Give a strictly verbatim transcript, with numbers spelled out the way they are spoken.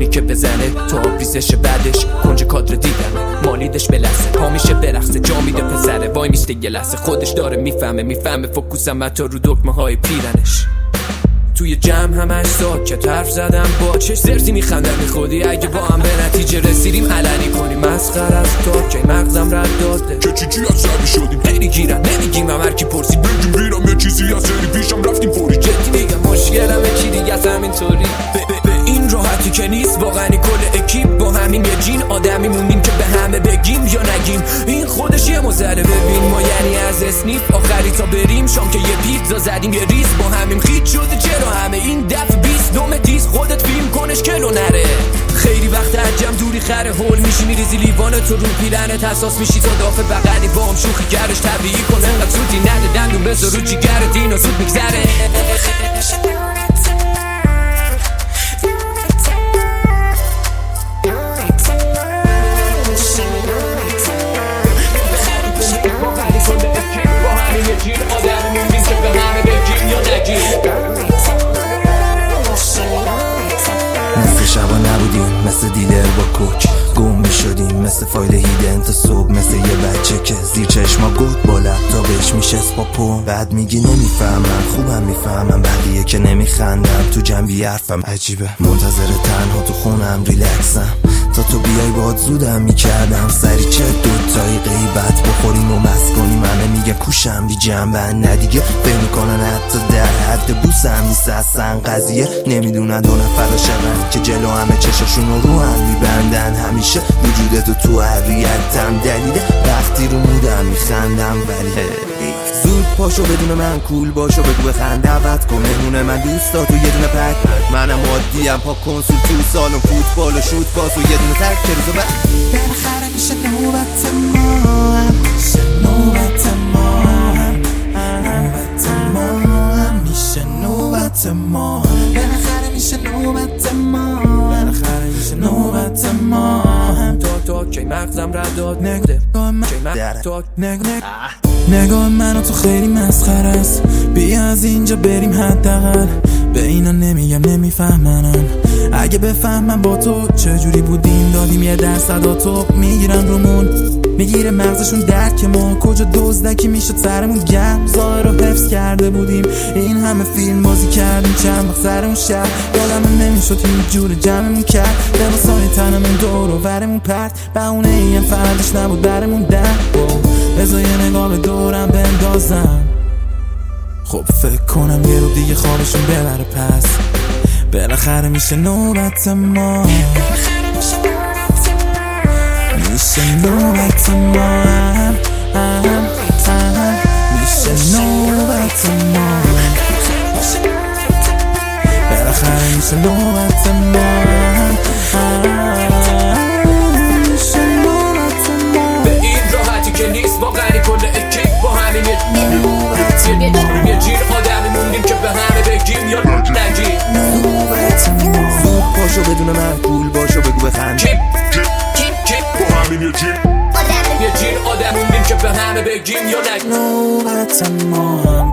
که بزنه تو آبریزش بعدش کنج کادر دیدم مالیدش به لحظه پا میشه برقصه جا میده پسره وای میسته یه لحظه خودش داره میفهمه میفهمه فوکوسم حتی رو دکمه های پیرنش توی جمع همش ساکت حرف زدم با چش زرزی میخندم میخودی اگه با هم به نتیجه رسیدیم علنی کنیم مسخره از تا که مغزم رد داده که چی چی از شبی شدیم خیلی گیرن نمیگیم هم هر کی پرسید بگیم بیرم یه چیزی از سری پیشم رفتیم فوری جدی میگم مشکلم یکی دیگه از همینطوری به این راحتی که نیست واقعا کل اکیپ با همین یه جین آدمی موندیم که به همه بگیم یا نگیم این خودش یه مزره ببین ما یعنی از اسنیف آخری تا بریم شام که یه پیتزا زدیم یه ریز با همیم خیت شده چرا همه این دفع بیست دوم تیز خودت فیلم کنش کلو نره خیلی وقت عجم دوری خره هول میشی میریزی لیوان تو رو پیرنت حساس میشی تا دافع بغلی با هم شوخی گرش طبیعی کن انقدر سوتی نده دندون بذار رو جیگرت اینا زود میگذره مثل شبا نبودیم مثل دیلر با کوک گم می شدیم مثل فایل هیدن تا صبح مثل یه بچه که زیر چشما گفت با لپتاپش میشست با پو بعد میگی نمیفهمم خوبم میفهمم بقیه که نمیخندم تو جنبی حرفم عجیبه منتظر تنها تو خونم ریلکسم تا تو بیای باد زودم میکردم سری چه دوتایی غیبت بخوریم و مست کنیم همه میگه کوشم بی جنبن ندیگه فکر میکنن حتی در حد بوسم نیست اصلا قضیه نمیدونن دو نفر شدن که جلو همه چشاشون رو رو هم میبندن همیشه وجودتو تو هویتم دلیل وقتی رو مودم میخندم ولی زود پاشو بدون من کول باشو بگو بخند دعوت کن مهمونه من دوستاتو یه دونه پک منم عادیم پا کنسول تو سالن فوتبال و شوت پاس و یه دونه تک که روزو بعد بالاخره میشه نوبت ما هم نوبت ما هم نوبت ما هم میشه نوبت ما بالاخره میشه نوبت ما بالاخره میشه نوبت ما هم تا تا که مغزم رد داد نگده نگاه منو تو خیلی مسخره است بیا از اینجا بریم حداقل به اینا نمیگم نمیفهمنم اگه بفهمم با تو چجوری بودیم دادیم یه درصد تو میگیرن رومون میگیره مغزشون درک ما کجا دزدکی میشد سرمون گرم ظاهر رو حفظ کرده بودیم این همه فیلم بازی کردیم چند وقت سرمون شهر یادم نمیشد هیچ جور جمعمون کرد لباسای تنمون دور و برمون پرد بهونه این فردش نبود برمون در بذار یه نگاه به دورم بندازم خب فکر کنم یه رو دیگه خوابشون ببره پس بالاخره میشه نوبت ما میشه نوبت ما هم هم هم میشه نوبت ما بالاخره میشه نوبت ما هم میشه نوبت ما به این راحتی که نیست واقعا کل اکیپ با همین یه جیر آدمی موندیم که به همه بگیم یا نگیم زود پاشو بدون من کول باشو بگو بخند کیپ کیپ کیپ با همین یه جیر یه جیر آدم موندیم که به همه بگیم یا نگیم نوبت ما هم